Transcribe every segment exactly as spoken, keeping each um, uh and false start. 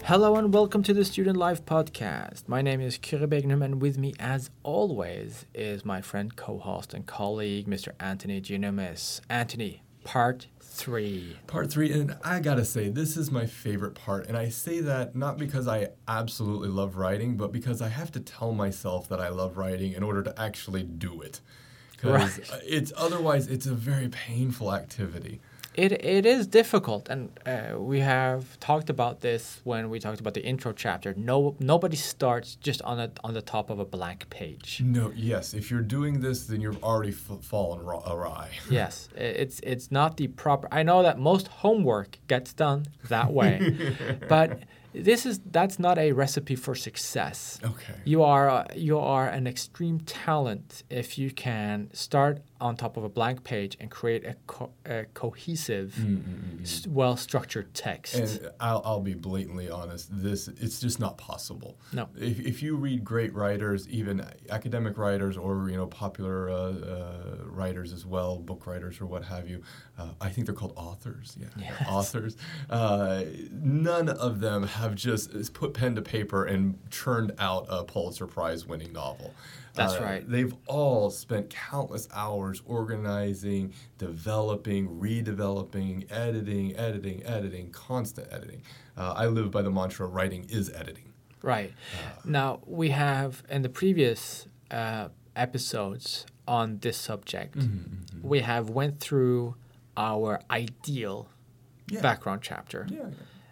Hello and welcome to the Student Life Podcast. My name is Kyrre Begnum, and with me, as always, is my friend, co-host, and colleague, Mister Anthony Genomis. Anthony, part three. Part three, and I gotta say, this is my favorite part, and I say that not because I absolutely love writing, but because I have to tell myself that I love writing in order to actually do it. Because Right. it's otherwise, it's a very painful activity. It It is difficult, and uh, we have talked about this when we talked about the intro chapter. No, Nobody starts just on a, on the top of a blank page. No, yes, if you're doing this, then you've already f- fallen ra- awry. Yes, i- it's it's not the proper. I know that most homework gets done that way, but this is that's not a recipe for success. Okay. You are uh, you are an extreme talent if you can start on top of a blank page and create a, co- a cohesive, Mm-mm-mm. s- well-structured text. And I'll, I'll be blatantly honest, this it's just not possible. No. If, if you read great writers, even academic writers or you know popular uh, uh, writers as well, book writers or what have you, uh, I think they're called authors. Yeah, Yes. authors. Uh, none of them have just put pen to paper and churned out a Pulitzer Prize winning novel. That's Uh, right. They've all spent countless hours organizing, developing, redeveloping, editing, editing, editing, constant editing. Uh, I live by the mantra, writing is editing. Right. Now, we have in the previous uh, episodes on this subject, Mm-hmm, we have went through our ideal Yeah. background chapter. Yeah.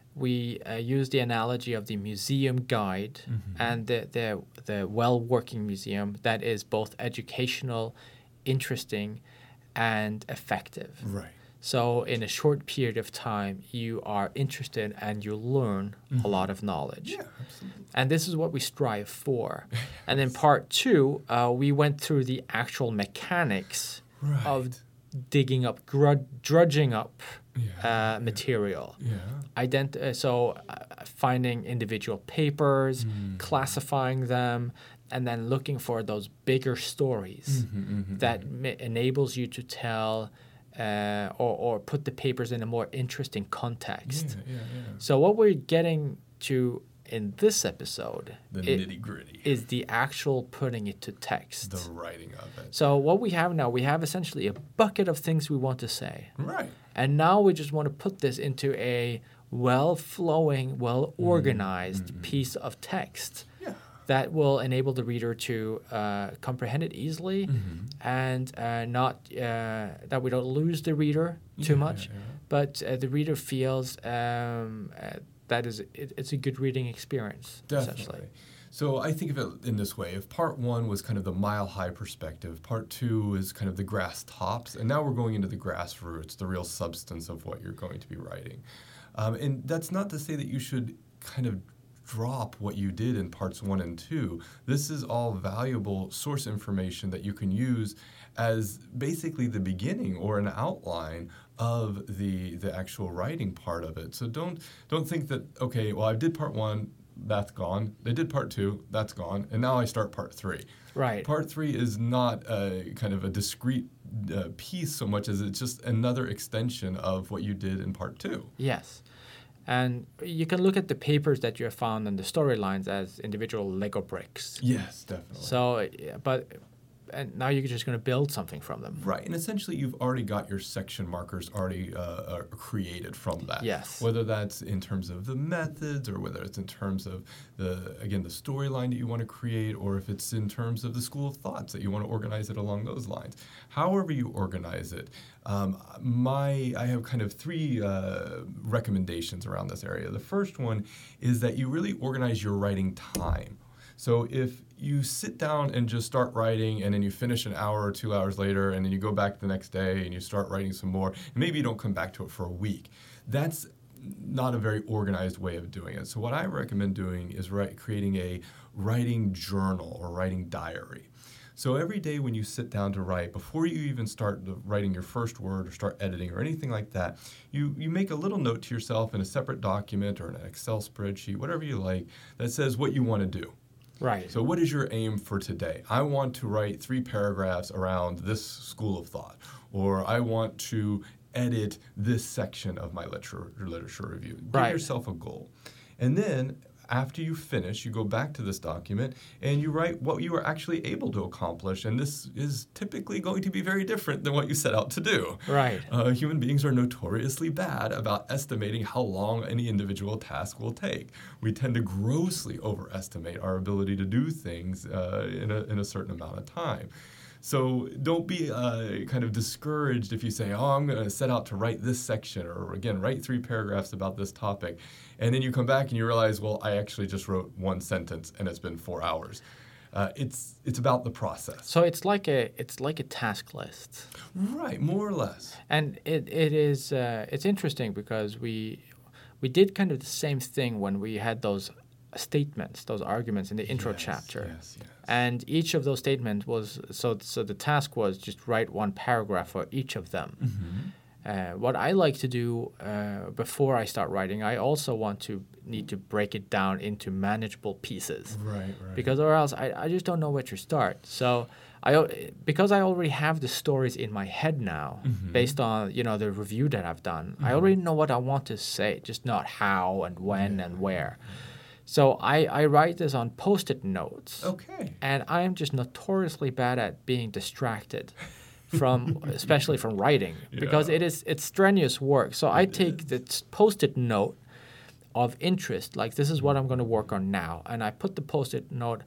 We uh, use the analogy of the museum guide Mm-hmm. and the, the, the well-working museum that is both educational, interesting, and effective. Right. So in a short period of time, you are interested and you learn a lot of knowledge. Yeah, absolutely. And this is what we strive for. And in part two, uh, we went through the actual mechanics Right. of digging up, gru- drudging up Yeah, uh, material. Yeah. Ident- uh, so uh, finding individual papers, Mm. classifying them, and then looking for those bigger stories Mhm, mhm, that ma- enables you to tell uh, or, or put the papers in a more interesting context. Yeah, yeah, yeah. So what we're getting to in this episode The i- nitty gritty. is the actual putting it to text. The writing of it. So what we have now, we have essentially a bucket of things we want to say. Right. And now we just want to put this into a well-flowing, well-organized mm, piece of text Yeah. that will enable the reader to uh, comprehend it easily Mhm. and uh, not uh, that we don't lose the reader too Yeah, much, yeah, yeah. but uh, the reader feels um, uh, that is it, it's a good reading experience, essentially. Definitely. So I think of it in this way. If part one was kind of the mile-high perspective, part two is kind of the grass tops, and now we're going into the grassroots, the real substance of what you're going to be writing. Um, and that's not to say that you should kind of drop what you did in parts one and two. This is all valuable source information that you can use as basically the beginning or an outline of the the actual writing part of it. So don't don't think that, okay, well, I did part one, that's gone. They did part two, that's gone, and now I start part three. Right. Part three is not a kind of a discrete uh, piece so much as it's just another extension of what you did in part two. Yes. And you can look at the papers that you have found and the storylines as individual Lego bricks. Yes, definitely. So, yeah, but and now you're just going to build something from them. Right, and essentially you've already got your section markers already uh, uh, created from that. Yes. Whether that's in terms of the methods or whether it's in terms of, the again, the storyline that you want to create, or if it's in terms of the school of thoughts that you want to organize it along those lines. However you organize it, um, my I have kind of three uh, recommendations around this area. The first one is that you really organize your writing time. So if you sit down and just start writing and then you finish an hour or two hours later and then you go back the next day and you start writing some more, and maybe you don't come back to it for a week, that's not a very organized way of doing it. So what I recommend doing is write, creating a writing journal or writing diary. So every day when you sit down to write, before you even start the, writing your first word or start editing or anything like that, you, you make a little note to yourself in a separate document or an Excel spreadsheet, whatever you like, that says what you want to do. Right. So what is your aim for today? I want to write three paragraphs around this school of thought, or I want to edit this section of my literature, literature review. Give Right. yourself a goal. And then after you finish, you go back to this document and you write what you were actually able to accomplish. And this is typically going to be very different than what you set out to do. Right. Uh, human beings are notoriously bad about estimating how long any individual task will take. We tend to grossly overestimate our ability to do things uh, in, a, in a certain amount of time. So don't be uh, kind of discouraged if you say, oh, I'm going to set out to write this section, or again, write three paragraphs about this topic. And then you come back and you realize, well, I actually just wrote one sentence and it's been four hours. Uh, it's it's about the process. So it's like a it's like a task list. Right, more or less. And it, it is uh, it's interesting because we we did kind of the same thing when we had those statements, those arguments in the intro Yes, chapter. Yes, yes. And each of those statements was, so so the task was just write one paragraph for each of them. Mm-hmm. Uh, what I like to do uh, before I start writing, I also want to need to break it down into manageable pieces. Right, right. Because or else I, I just don't know where to start. So I al- because I already have the stories in my head now, Mhm. based on you know the review that I've done. I Mhm. already know what I want to say, just not how and when Yeah, and where. So I, I write this on post-it notes. Okay. And I am just notoriously bad at being distracted from, especially from writing, because Yeah. it is it's strenuous work. So I It take the t- post-it note of interest, like this is what I'm going to work on now, and I put the post-it note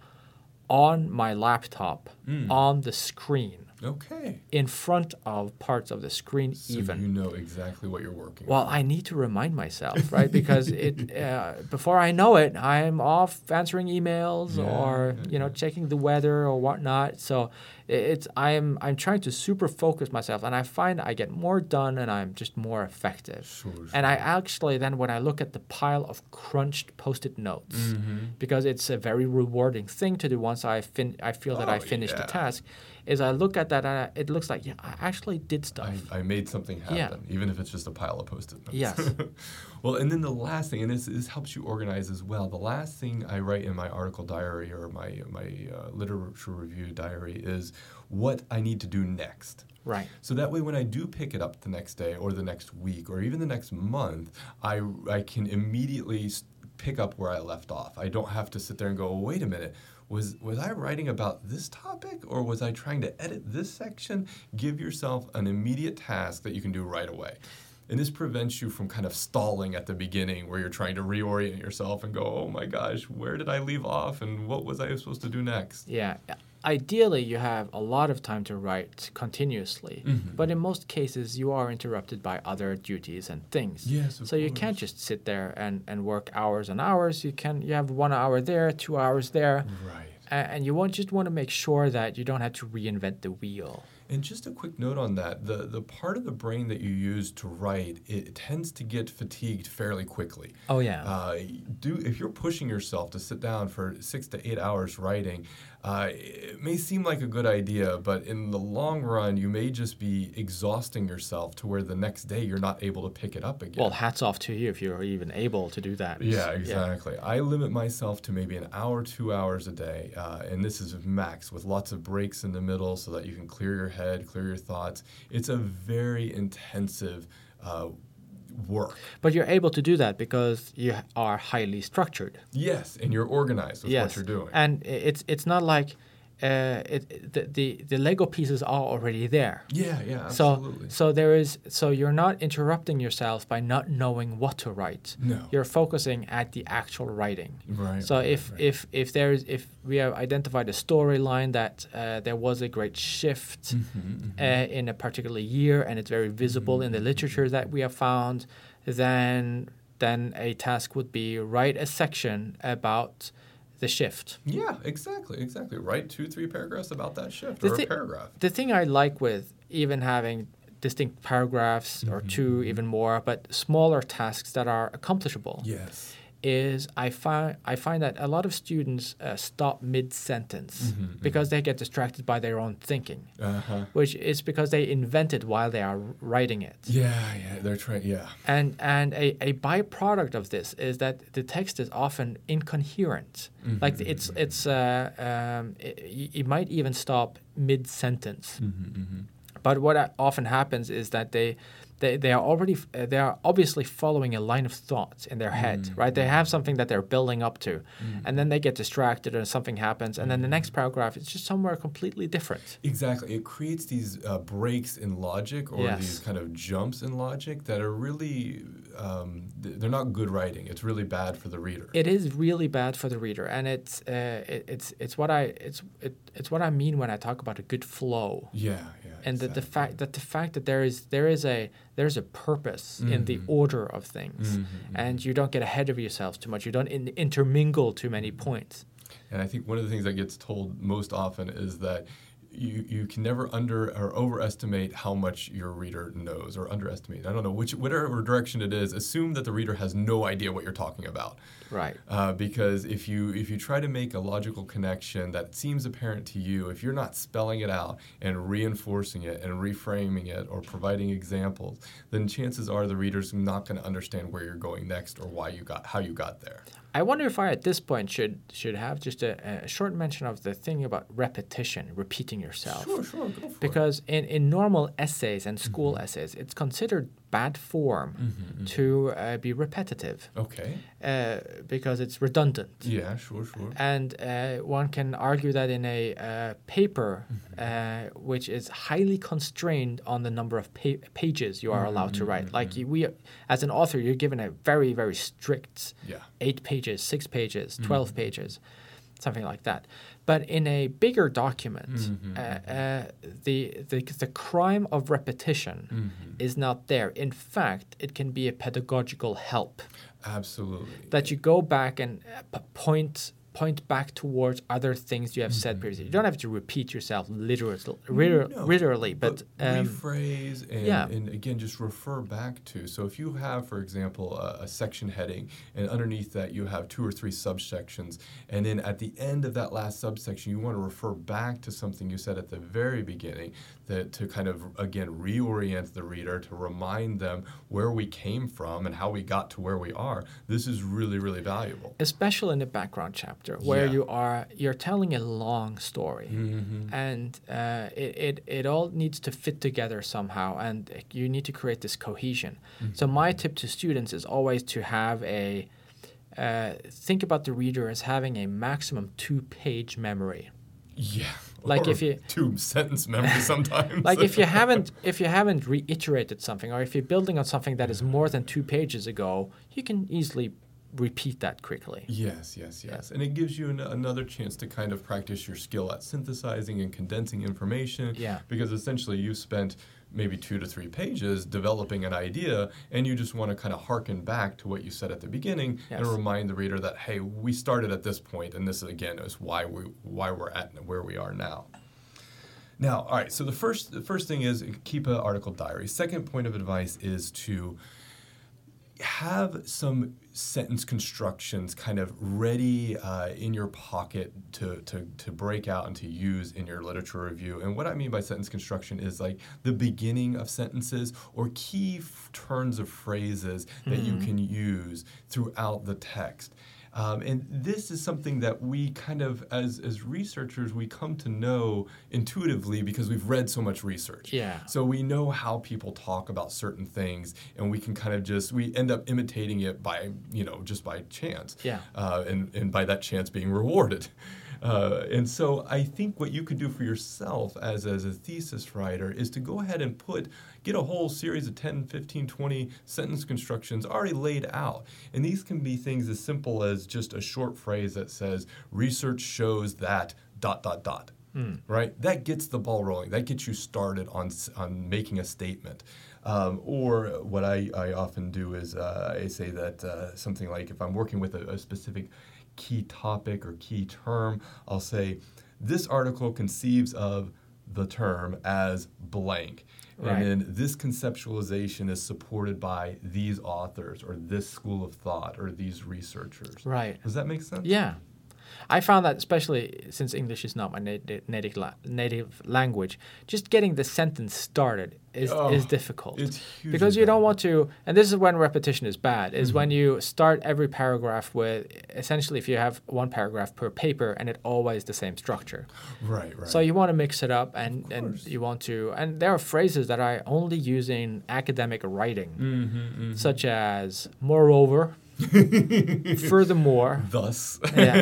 on my laptop, Mm. on the screen, Okay. in front of parts of the screen So even. you know exactly what you're working Well, on. I need to remind myself, right? Because it uh, before I know it, I'm off answering emails Yeah, or yeah, you know yeah. checking the weather or whatnot. So i- it's I'm I'm trying to super focus myself, and I find I get more done, and I'm just more effective. Sure, sure. And I actually then when I look at the pile of crunched post-it notes, Mhm. because it's a very rewarding thing to do once I fin I feel that I Oh, finished yeah. the task, is I look at that and I, it looks like yeah I actually did stuff. I, I made something happen, Yeah. even if it's just a pile of post-it notes. Yes. Well, and then the last thing, and this, this helps you organize as well. The last thing I write in my article diary or my my uh, literature review diary is what I need to do next. Right. So that way, when I do pick it up the next day or the next week or even the next month, I I can immediately s- pick up where I left off. I don't have to sit there and go, oh, wait a minute. Was was I writing about this topic or was I trying to edit this section? Give yourself an immediate task that you can do right away. And this prevents you from kind of stalling at the beginning where you're trying to reorient yourself and go, oh my gosh, where did I leave off and what was I supposed to do next? Yeah. Ideally, you have a lot of time to write continuously, Mhm. but in most cases, you are interrupted by other duties and things. Yes, of so you course. can't just sit there and, and work hours and hours. You can you have one hour there, two hours there, Right. a- and you want just want to make sure that you don't have to reinvent the wheel. And just a quick note on that, the, the part of the brain that you use to write, it tends to get fatigued fairly quickly. Oh yeah. Uh, do if you're pushing yourself to sit down for six to eight hours writing, uh, it may seem like a good idea, but in the long run, you may just be exhausting yourself to where the next day you're not able to pick it up again. Well, hats off to you if you're even able to do that. Yeah, exactly. I limit myself to maybe an hour, two hours a day, uh, and this is max with lots of breaks in the middle so that you can clear your head, clear your thoughts. It's a very intensive uh, work. But you're able to do that because you are highly structured. Yes, and you're organized with Yes. what you're doing. And i- it's it's not like uh, it, the, the the Lego pieces are already there. yeah, yeah, So absolutely. so there is so you're not interrupting yourself by not knowing what to write. No. You're focusing at the actual writing. Right. So right, if right. if if there is if we have identified a storyline that uh, there was a great shift Mhm, mhm. uh, in a particular year and it's very visible in the literature that we have found, then then a task would be write a section about the shift. Yeah, exactly, exactly. Write two, three paragraphs about that shift The or thi- a paragraph. The thing I like with even having distinct paragraphs or two, even more, but smaller tasks that are accomplishable, Yes. is I find I find that a lot of students uh, stop mid sentence Mhm, because they get distracted by their own thinking, Uh-huh. which is because they invent it while they are writing it. Yeah, yeah, they're trying, yeah. And and a, a byproduct of this is that the text is often incoherent. Like Mhm, it's mhm. it's uh, um, it, you might even stop mid sentence. Mm-hmm, mm-hmm. But what uh, often happens is that they, they, they are already uh, they are obviously following a line of thoughts in their head, Mm. right? They have something that they're building up to, Mm. and then they get distracted and something happens, and then the next paragraph is just somewhere completely different. Exactly. It creates these uh, breaks in logic or Yes. these kind of jumps in logic that are really, um, th- they're not good writing. It's really bad for the reader. It is really bad for the reader, and it's uh, it, it's it's what I it's it, it's what I mean when I talk about a good flow. Yeah, yeah. And that the exactly. fact that the fact that there is there is a there's a purpose in the Mhm. order of things, Mhm, and you don't get ahead of yourselves too much. You don't in, intermingle too many points. And I think one of the things that gets told most often is that you, you can never under or overestimate how much your reader knows, or underestimate. I don't know which whatever direction it is. Assume that the reader has no idea what you're talking about. Right. Uh, because if you if you try to make a logical connection that seems apparent to you, if you're not spelling it out and reinforcing it and reframing it or providing examples, then chances are the reader's not going to understand where you're going next or why you got how you got there. I wonder if I, at this point, should should have just a, a short mention of the thing about repetition, repeating yourself. Sure, sure, go for it. Because in, in normal essays and school Mhm. essays, it's considered bad form Mhm, mhm. to uh, be repetitive Okay. uh, because it's redundant. Yeah, sure, sure. And uh, one can argue that in a uh, paper uh, which is highly constrained on the number of pa- pages you are allowed to write. Like you, we, as an author, you're given a very, very strict Yeah. eight pages, six pages, twelve pages, something like that. But in a bigger document, Mhm, uh, uh, the, the the crime of repetition Mhm. is not there. In fact, it can be a pedagogical help Absolutely. that you go back and uh, p- point point back towards other things you have said previously. You don't have to repeat yourself literally, liter- No, literally, but, um, rephrase and, yeah. and again just refer back to. So if you have, for example, a, a section heading, and underneath that you have two or three subsections, and then at the end of that last subsection you want to refer back to something you said at the very beginning, that to kind of again reorient the reader, to remind them where we came from and how we got to where we are. This is really, really valuable. especially in the background chapter where Yeah. you are you're telling a long story. Mm-hmm. And uh, it, it, it all needs to fit together somehow, and you need to create this cohesion. So my tip to students is always to have a, uh, think about the reader as having a maximum two-page memory. Yeah. Like Or if you- two sentence memory sometimes. Like if you haven't if you haven't reiterated something, or if you're building on something that is more than two pages ago, you can easily repeat that quickly. Yes, yes, yes. And it gives you an, another chance to kind of practice your skill at synthesizing and condensing information. Yeah. Because essentially you spent maybe two to three pages developing an idea, and you just want to kind of harken back to what you said at the beginning and Yes. remind the reader that, hey, we started at this point, and this again is why we why we're at where we are now. Now, all right. So the first the first thing is keep an article diary. Second point of advice is to have some sentence constructions kind of ready uh, in your pocket to, to, to break out and to use in your literature review. And what I mean by sentence construction is like the beginning of sentences or key f- turns of phrases that you can use throughout the text. Um, and this is something that we kind of, as, as researchers, we come to know intuitively because we've read so much research. Yeah. So we know how people talk about certain things, and we can kind of just, we end up imitating it by, you know, just by chance. Yeah. Uh, and, and by that chance being rewarded. Uh, and so I think what you could do for yourself as, as a thesis writer is to go ahead and put, get a whole series of ten, fifteen, twenty sentence constructions already laid out. And these can be things as simple as just a short phrase that says, research shows that dot, dot, dot. Mm. Right? That gets the ball rolling. That gets you started on, on making a statement. Um, or what I, I often do is uh, I say that uh, something like if I'm working with a, a specific key topic or key term, I'll say, this article conceives of the term as blank. Right. And then this conceptualization is supported by these authors or this school of thought or these researchers. Right. Does that make sense? Yeah. I found that especially since English is not my native native, la- native language, just getting the sentence started is Oh, is difficult. it's hugely because you don't bad. want to, and this is when repetition is bad, is when you start every paragraph with, essentially if you have one paragraph per paper and it always the same structure. Right, right. So you want to mix it up, and, and course. you want to, and there are phrases that I only use in academic writing, Mm-hmm, mm-hmm. such as moreover, furthermore, Thus. yeah,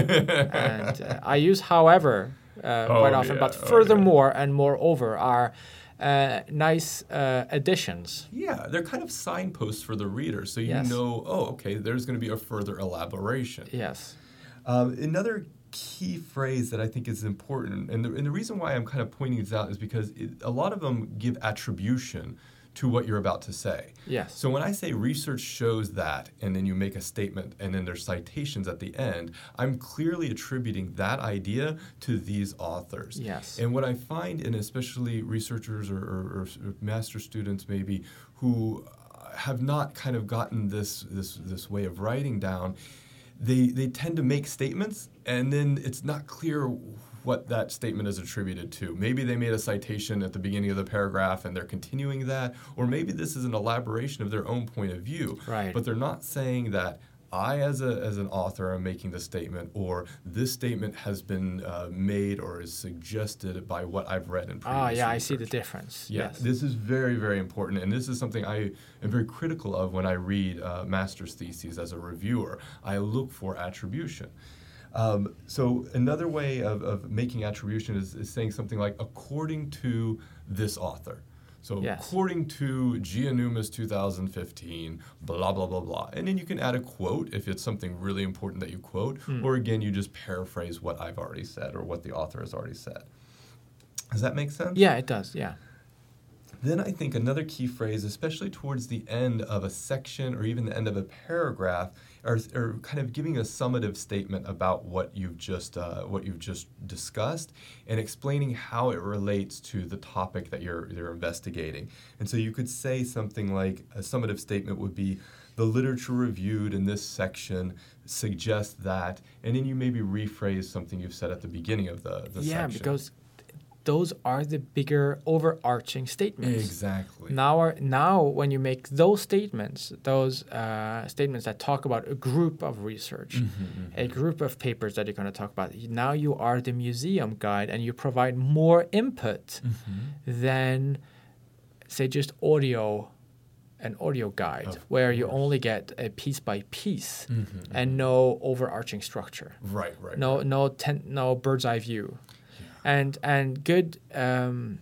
and uh, I use however uh, Oh, quite often, yeah, but oh, furthermore and moreover are uh, nice uh, additions. Yeah, they're kind of signposts for the reader, so you Yes. know, oh, okay, there's going to be a further elaboration. Yes. Um, another key phrase that I think is important, and the, and the reason why I'm kind of pointing this out is because it, a lot of them give attribution to what you're about to say. Yes. So when I say research shows that, and then you make a statement, and then there's citations at the end, I'm clearly attributing that idea to these authors. Yes. And what I find, in especially researchers or, or, or master students maybe, who have not kind of gotten this this this way of writing down, they they tend to make statements, and then it's not clear what that statement is attributed to. Maybe they made a citation at the beginning of the paragraph and they're continuing that, or maybe this is an elaboration of their own point of view. Right. But they're not saying that I, as a as an author, am making the statement, or this statement has been uh, made or is suggested by what I've read in previous Ah, yeah, I see the research. difference. Yeah, Yes. this is very, very important, and this is something I am very critical of when I read uh, master's theses as a reviewer. I look for attribution. Um, so another way of, of making attribution is, is saying something like, according to this author. So Yes. according to Giannumis two thousand fifteen, blah, blah, blah, blah. And then you can add a quote if it's something really important that you quote, Hmm. or again, you just paraphrase what I've already said or what the author has already said. Does that make sense? Yeah, it does. Yeah. Then I think another key phrase, especially towards the end of a section or even the end of a paragraph, are, are kind of giving a summative statement about what you've just uh, what you've just discussed and explaining how it relates to the topic that you're you're investigating. And so you could say something like, a summative statement would be, the literature reviewed in this section suggests that, and then you maybe rephrase something you've said at the beginning of the, the yeah, section. because those are the bigger overarching statements. Exactly. Now, are, now, when you make those statements, those uh, statements that talk about a group of research, Mm-hmm, a group of papers that you're going to talk about, now you are the museum guide and you provide more input Mm-hmm. than, say, just audio, an audio guide, Of where you course. only get a piece by piece Mhm, and no overarching structure. Right, right. No, right. no, ten, no bird's eye view. And and good um,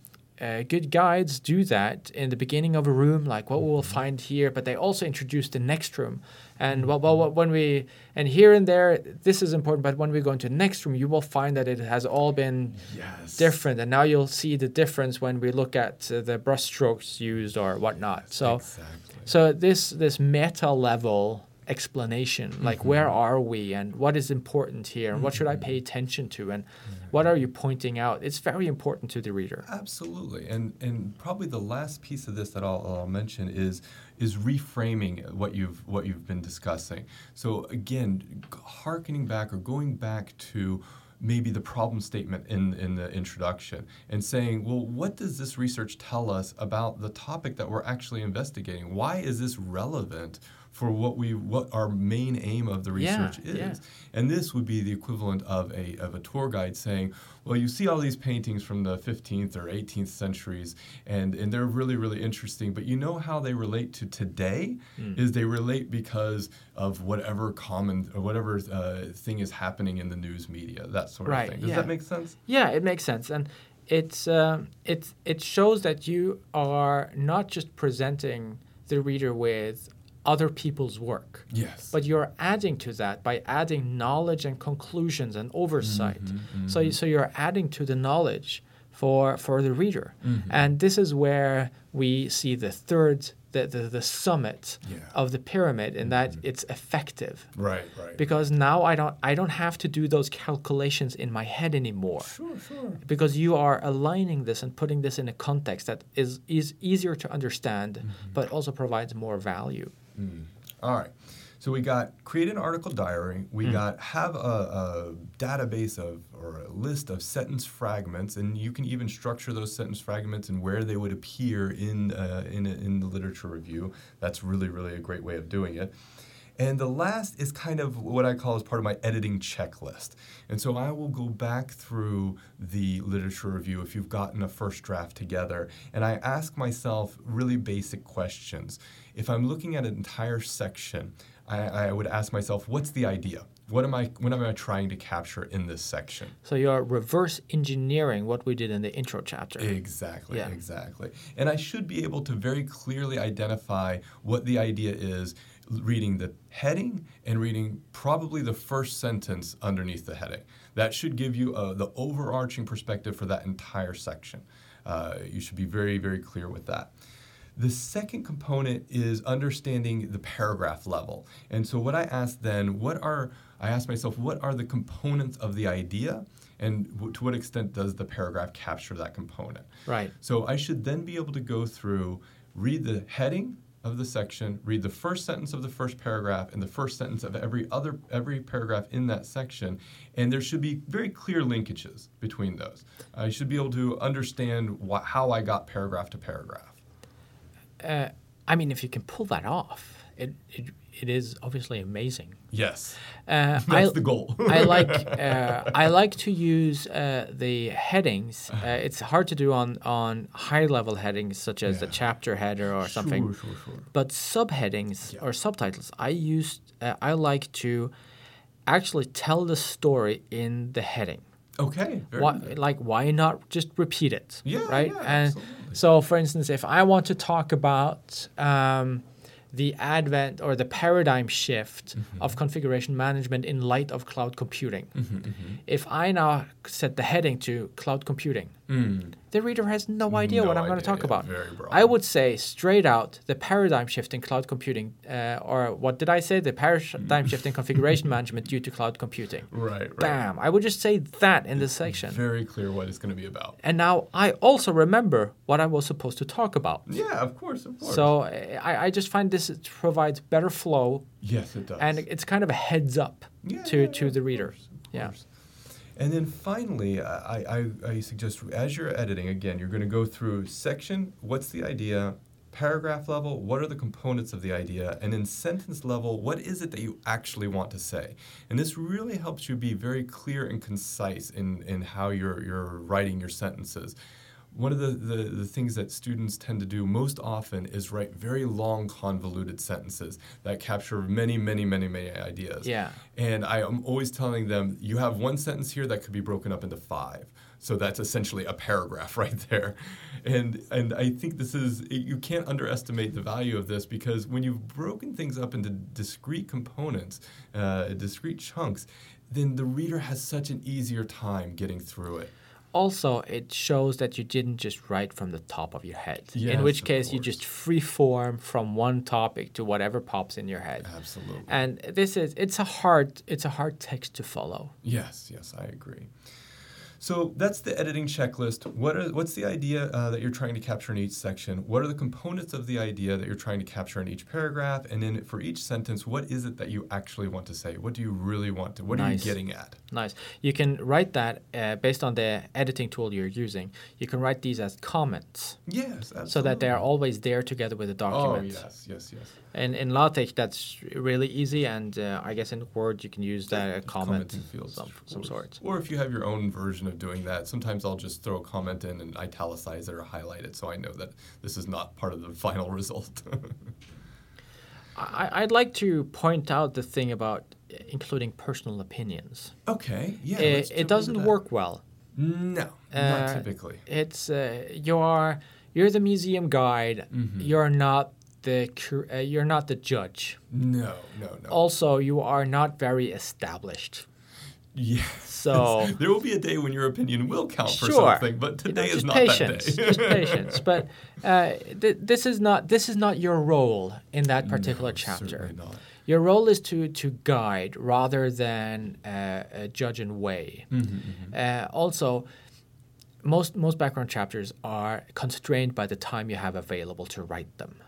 uh, good guides do that in the beginning of a room, like what we will find here. But they also introduce the next room, and well, well, when we and here and there, this is important. But when we go into the next room, you will find that it has all been Yes. different, and now you'll see the difference when we look at uh, the brushstrokes used or whatnot. So Exactly. so this this meta level explanation, like Mm-hmm. where are we and what is important here and what should I pay attention to and what are you pointing out? It's very important to the reader. Absolutely, and and probably the last piece of this that I'll, I'll mention is is reframing what you've what you've been discussing. So again, g- hearkening back or going back to maybe the problem statement in, in the introduction and saying, well, what does this research tell us about the topic that we're actually investigating? Why is this relevant for what we what our main aim of the Yeah, research is? yeah. And this would be the equivalent of a of a tour guide saying, well, you see all these paintings from the fifteenth or eighteenth centuries, and, and they're really, really interesting, but you know how they relate to today? Mm. Is they relate because of whatever common or whatever uh, thing is happening in the news media, that sort Right, of thing. Does yeah. that make sense? Yeah, it makes sense, and it's uh, it it shows that you are not just presenting the reader with other people's work, Yes. but you're adding to that by adding knowledge and conclusions and oversight. Mm-hmm, So you, so you're adding to the knowledge for for the reader, Mm-hmm. and this is where we see the third the the, the summit Yeah. of the pyramid in that it's effective. Right, right. Because now I don't I don't have to do those calculations in my head anymore. Sure, sure. Because you are aligning this and putting this in a context that is is easier to understand, Mm-hmm. but also provides more value. Mm. All right. So we got create an article diary. We Mm. got have a, a database of or a list of sentence fragments, and you can even structure those sentence fragments and where they would appear in uh, in in the literature review. That's really really a great way of doing it. And the last is kind of what I call as part of my editing checklist. And so I will go back through the literature review if you've gotten a first draft together, and I ask myself really basic questions. If I'm looking at an entire section, I, I would ask myself, what's the idea? What am I what am I trying to capture in this section? So you're reverse engineering what we did in the intro chapter. Exactly, Yeah. exactly. And I should be able to very clearly identify what the idea is, reading the heading and reading probably the first sentence underneath the heading. That should give you uh, the overarching perspective for that entire section. Uh, you should be very, very clear with that. The second component is understanding the paragraph level. And so what I asked then, what are, I asked myself, what are the components of the idea? And w- to what extent does the paragraph capture that component? Right. So I should then be able to go through, read the heading of the section, read the first sentence of the first paragraph and the first sentence of every other every paragraph in that section, and there should be very clear linkages between those. I should be able to understand wh- how I got paragraph to paragraph. Uh, I mean, if you can pull that off, it it, it is obviously amazing. Yes, Uh, that's I, the goal. I like uh, I like to use uh, the headings. Uh, it's hard to do on, on high level headings such as the Yeah. chapter header or something. Sure, sure, sure. But subheadings Yeah. or subtitles, I use uh, I like to actually tell the story in the heading. Okay. Very Why, good. like, why not just repeat it? Yeah, right. yeah, and absolutely. so, for instance, if I want to talk about um, the advent or the paradigm shift Mm-hmm. of configuration management in light of cloud computing, Mhm, mhm. if I now set the heading to cloud computing, Mm. the reader has no idea No what I'm going to idea, talk yeah, about. very broad. I would say straight out the paradigm shift in cloud computing, uh, or what did I say? The paradigm shift in configuration management due to cloud computing. Right, right. Bam! I would just say that in this section. Very clear what it's going to be about. And now I also remember what I was supposed to talk about. Yeah, of course, of course. So I, I just find this provides better flow, yes, it does. and it's kind of a heads up Yeah, to, yeah, to yeah, the of reader. course, of Yeah. course. And then finally, I, I, I suggest as you're editing, again, you're going to go through section, what's the idea, paragraph level, what are the components of the idea, and then sentence level, what is it that you actually want to say? And this really helps you be very clear and concise in, in how you're, you're writing your sentences. One of the, the, the things that students tend to do most often is write very long, convoluted sentences that capture many, many, many, many ideas. Yeah. And I am always telling them, you have one sentence here that could be broken up into five. So that's essentially a paragraph right there. And and I think this is, you can't underestimate the value of this, because when you've broken things up into discrete components, uh, discrete chunks, then the reader has such an easier time getting through it. Also, it shows that you didn't just write from the top of your head. Yes, in which of case, you course. just free form from one topic to whatever pops in your head. Absolutely. And this is it's a hard it's a hard text to follow. Yes, yes, I agree. So that's the editing checklist. What are, what's the idea uh, that you're trying to capture in each section? What are the components of the idea that you're trying to capture in each paragraph? And then for each sentence, what is it that you actually want to say? What do you really want to? What are you Nice. getting at? Nice. You can write that uh, based on the editing tool you're using. You can write these as comments Yes, absolutely. so that they are always there together with the Oh, document. yes, yes, yes. And in LaTeX, that's really easy. And uh, I guess in Word, you can use that a comment Commenting fields, some, of some course. sort. Or if you have your own version of doing that, sometimes I'll just throw a comment in and italicize it or highlight it so I know that this is not part of the final result. I, I'd like to point out the thing about including personal opinions. Okay, yeah. it let's it jump doesn't into that. work well. No, Uh, not typically. It's uh, you're you're the museum guide. Mhm. You're not the cur- uh, you're not the judge. No, no, no. Also, you are not very established. Yes. So- there will be a day when your opinion will count for Sure. something, but You know, today is just not patience, that day. just patience. But uh, th- this is not this is not your role in that particular No, chapter. certainly not. Your role is to to guide rather than uh, uh, judge and weigh. Mhm, Uh, also, most most background chapters are constrained by the time you have available to write them.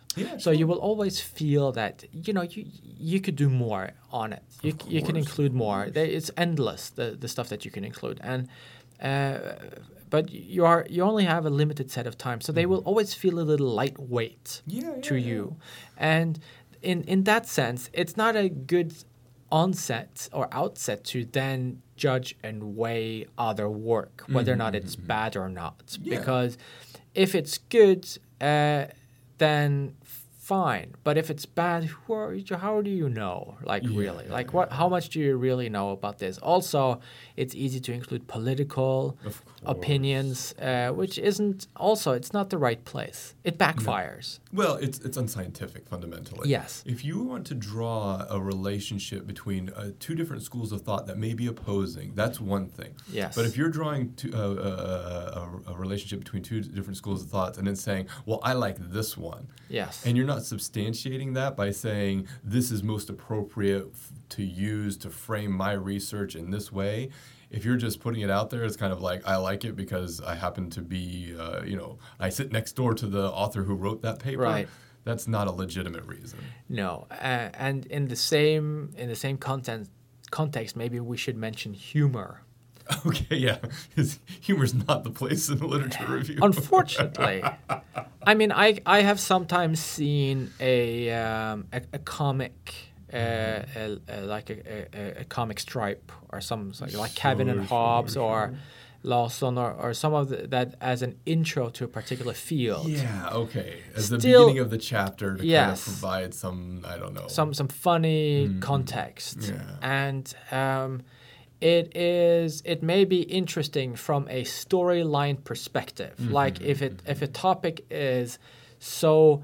Yeah, So sure. you will always feel that, you know, you you could do more on it. You, Of you can course, include of more. course. There, it's endless, the, the stuff that you can include. And uh, but you are you only have a limited set of time. So they will always feel a little lightweight Yeah, to yeah, you. And in, in that sense, it's not a good onset or outset to then judge and weigh other work, whether or not it's bad or not. Yeah. Because if it's good, uh, then fine. But if it's bad, who are you, how do you know? Like Yeah, really, yeah, like yeah, what? How much do you really know about this? Also, it's easy to include political Of opinions, uh, which isn't. Also, it's not the right place. It backfires. Well, it's it's unscientific fundamentally. Yes. If you want to draw a relationship between uh, two different schools of thought that may be opposing, that's one thing. Yes. But if you're drawing to, uh, uh, a, a relationship between two different schools of thought and then saying, well, I like this one, Yes. and you're not substantiating that by saying this is most appropriate f- to use to frame my research in this way. If you're just putting it out there, it's kind of like, I like it because I happen to be, uh, you know, I sit next door to the author who wrote that paper. Right. That's not a legitimate reason. No, uh, and in the same in the same content context, maybe we should mention humor. Okay, yeah. His humor's not the place in the literature review. Unfortunately, I mean, I I have sometimes seen a um, a, a comic. Uh, a, a, like a, a, a comic stripe or some like, like Kevin and Sure, Hobbes sure, or sure. Lawson or, or some of the, that as an intro to a particular field. Yeah, okay. As the Still- beginning of the chapter to Yes. kind of provide some, I don't know. some some funny context, Yeah. and um, it is it may be interesting from a storyline perspective. Like if it if a topic is so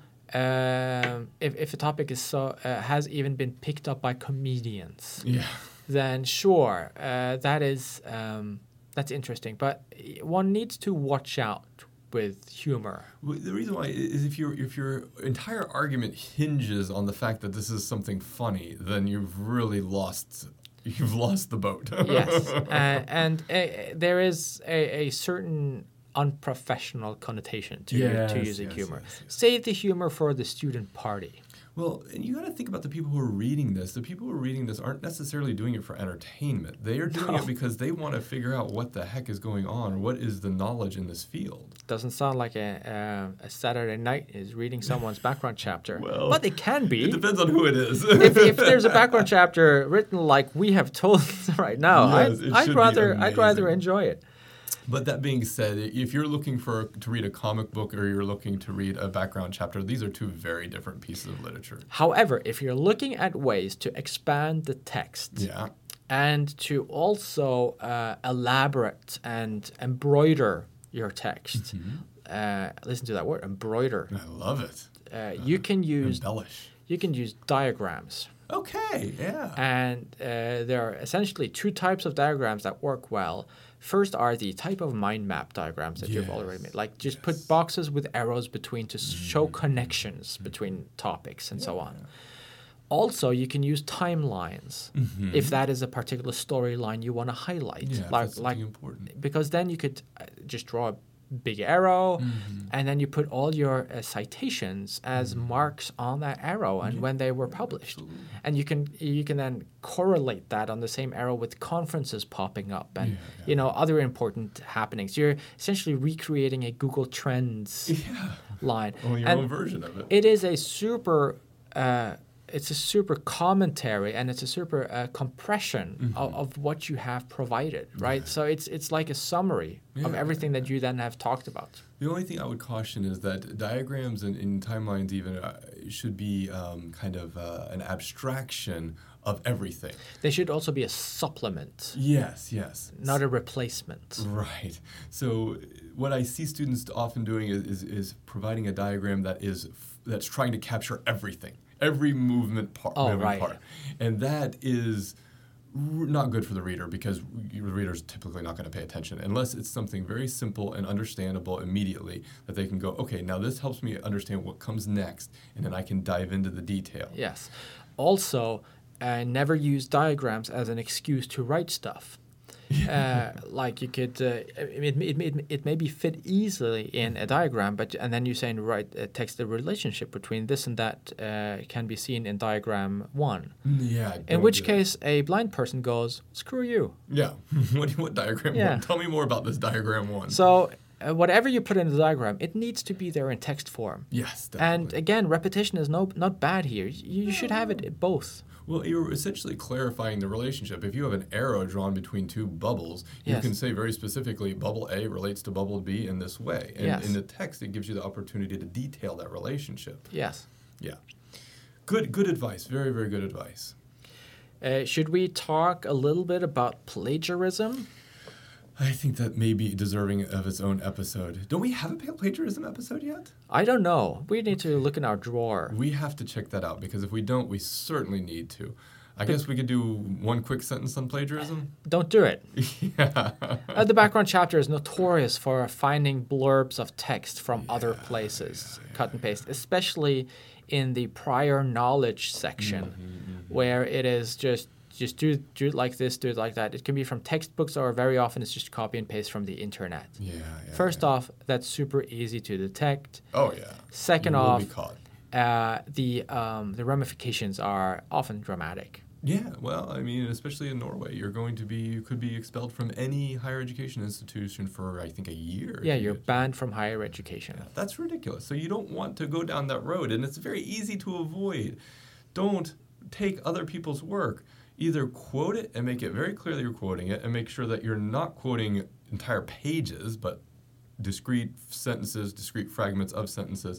um, if if a topic is so uh, has even been picked up by comedians, Yeah. then sure, uh, that is um, that's interesting. But one needs to watch out with humor. Well, the reason why is if your if your entire argument hinges on the fact that this is something funny, then you've really lost you've lost the boat. Yes, uh, and uh, there is a, a certain unprofessional connotation to, Yes, to using yes, humor. yes, yes. Save the humor for the student party. Well, and you got to think about the people who are reading this. The people who are reading this aren't necessarily doing it for entertainment. They are doing No. it because they want to figure out what the heck is going on or what is the knowledge in this field. Doesn't sound like a, uh, a Saturday night is reading someone's background chapter, Well, but it can be. It depends on who it is. if, if there's a background chapter written like we have told right now, Yes, I'd, it I'd should be rather I'd rather amazing. enjoy it. But that being said, if you're looking for to read a comic book or you're looking to read a background chapter, these are two very different pieces of literature. However, if you're looking at ways to expand the text, Yeah. and to also uh, elaborate and embroider your text. Uh, listen to that word, embroider. I love it. Uh, you can use Embellish. you can use diagrams, Okay, yeah. and uh, there are essentially two types of diagrams that work well. First are the type of mind map diagrams that you've already Yes, made, like just yes. put boxes with arrows between to show connections between topics and so on. Also, you can use timelines if that is a particular storyline you want to highlight. Yeah, if like, that's like something important. because then you could uh, just draw a big arrow, Mm-hmm. and then you put all your uh, citations as marks on that arrow and when they were published, absolutely. and you can you can then correlate that on the same arrow with conferences popping up and Yeah, yeah. you know other important happenings. You're essentially recreating a Google Trends Yeah. line. Well, your And own version of it. It is a super. Uh, it's a super commentary and it's a super uh, compression of, of what you have provided, right? So it's it's like a summary of Yeah, everything that you then have talked about. The only thing I would caution is that diagrams and, and timelines even uh, should be um, kind of uh, an abstraction of everything. They should also be a supplement, Yes, yes. not a replacement. Right. So what I see students often doing is, is, is providing a diagram that is that's trying to capture everything, every movement part, Oh, moving right. part, and that is r- not good for the reader because the reader's typically not going to pay attention unless it's something very simple and understandable immediately that they can go, okay, now this helps me understand what comes next, and then I can dive into the detail. Yes. Also, uh, never use diagrams as an excuse to write stuff. uh, like you could, uh, it, it, it, it maybe fit easily in a diagram, but and then you're saying, right, uh, text the relationship between this and that uh, can be seen in diagram one. Yeah. In don't which do case, a blind person goes, screw you. that. Yeah. what, what diagram Yeah. one? Tell me more about this diagram one. So uh, whatever you put in the diagram, it needs to be there in text form. Yes, And definitely. again, repetition is no not bad here. You, you should have it in both. Well, you're essentially clarifying the relationship. If you have an arrow drawn between two bubbles, you Yes. can say very specifically, bubble A relates to bubble B in this way. And Yes. in the text, it gives you the opportunity to detail that relationship. Yes. Yeah. Good, good advice. Very, very good advice. Uh, should we talk a little bit about plagiarism? I think that may be deserving of its own episode. Don't we have a plagiarism episode yet? I don't know. We need to look in our drawer. We have to check that out because if we don't, we certainly need to. I guess we could do one quick sentence on plagiarism. Don't do it. yeah. Uh, the background chapter is notorious for finding blurbs of text from other places, cut and paste, especially in the prior knowledge section, Mm-hmm, where it is just just do do it like this, do it like that. It can be from textbooks, or very often it's just copy and paste from the internet. Yeah, yeah. First yeah. off, that's super easy to detect. Oh yeah. Second you will off, be caught. uh, the um, the ramifications are often dramatic. Yeah, well, I mean, especially in Norway, you're going to be, you could be expelled from any higher education institution for, I think, a year. Yeah, if you you're get- banned from higher education. That's ridiculous. So you don't want to go down that road, and it's very easy to avoid. Don't take other people's work. Either quote it and make it very clear that you're quoting it, and make sure that you're not quoting entire pages, but discrete sentences, discrete fragments of sentences,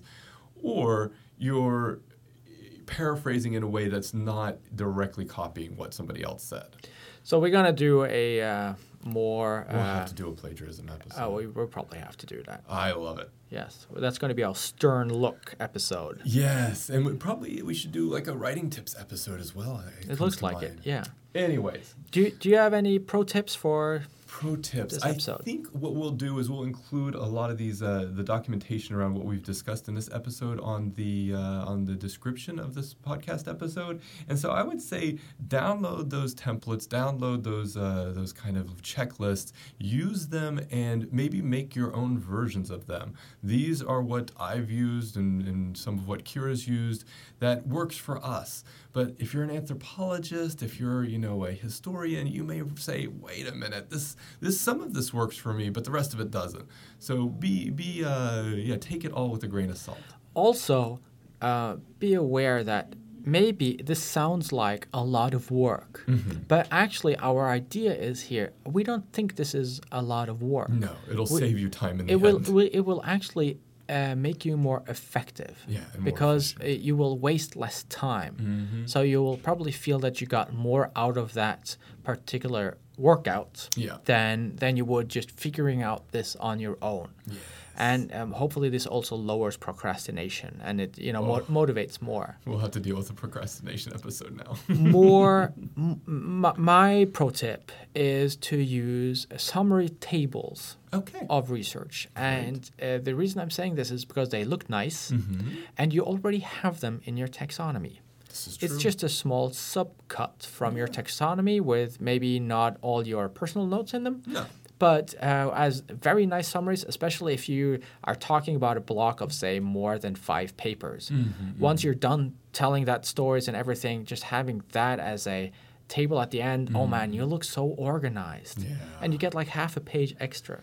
or you're paraphrasing in a way that's not directly copying what somebody else said. So we're gonna do a uh, more. We'll uh, have to do a plagiarism episode. Oh, we will probably have to do that. I love it. Yes, well, that's going to be our stern look episode. Yes, and we probably we should do like a writing tips episode as well. It comes looks to like mind. it. Yeah. Anyways, Do you, Do you have any pro tips for? pro tips. This I episode. think what we'll do is we'll include a lot of these uh, the documentation around what we've discussed in this episode on the uh, on the description of this podcast episode. And so I would say download those templates, download those uh, those kind of checklists, use them, and maybe make your own versions of them. These are what I've used and, and some of what Kira's used that works for us. But if you're an anthropologist, if you're, you know, a historian, you may say, wait a minute, this this some of this works for me, but the rest of it doesn't. So be be uh, yeah, take it all with a grain of salt. Also, uh, be aware that maybe this sounds like a lot of work, Mm-hmm. but actually our idea is here. We don't think this is a lot of work. No, it'll We- save you time in the It will, end. will. It will actually uh, make you more effective. Yeah, and more because efficient. uh, you will waste less time. Mhm. So you will probably feel that you got more out of that particular workout Yeah. than than you would just figuring out this on your own. Yes. And um, hopefully this also lowers procrastination and it you know Oh. mo- motivates more. We'll have to deal with a procrastination episode now. More, m- m- my pro tip is to use summary tables Okay. of research. And uh, the reason I'm saying this is because they look nice Mm-hmm. and you already have them in your taxonomy. This is true. It's just a small subcut from your taxonomy with maybe not all your personal notes in them, No. but uh, as very nice summaries, especially if you are talking about a block of, say, more than five papers. Mm-hmm, Once you're done telling that stories and everything, just having that as a table at the end, oh man, you look so organized. Yeah. And you get like half a page extra.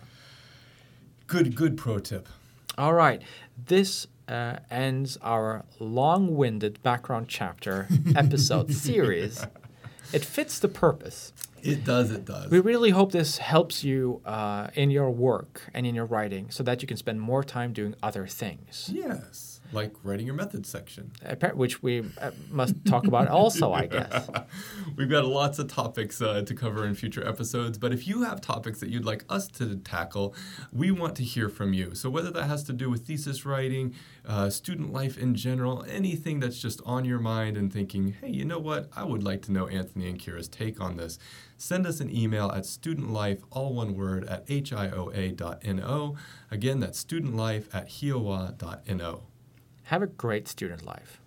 Good, good pro tip. All right. This uh, ends our long-winded background chapter episode series. It fits the purpose. It does, it does. We really hope this helps you uh, in your work and in your writing so that you can spend more time doing other things, Yes, like writing your methods section. Appa- which we uh, must talk about also, I guess. We've got lots of topics uh, to cover in future episodes, but if you have topics that you'd like us to tackle, we want to hear from you. So whether that has to do with thesis writing, uh, student life in general, anything that's just on your mind and thinking, hey, you know what, I would like to know Anthony and Kira's take on this, send us an email at studentlife, all one word, at h i o a dot n o. Again, that's studentlife at hiowa dot n o. Have a great student life.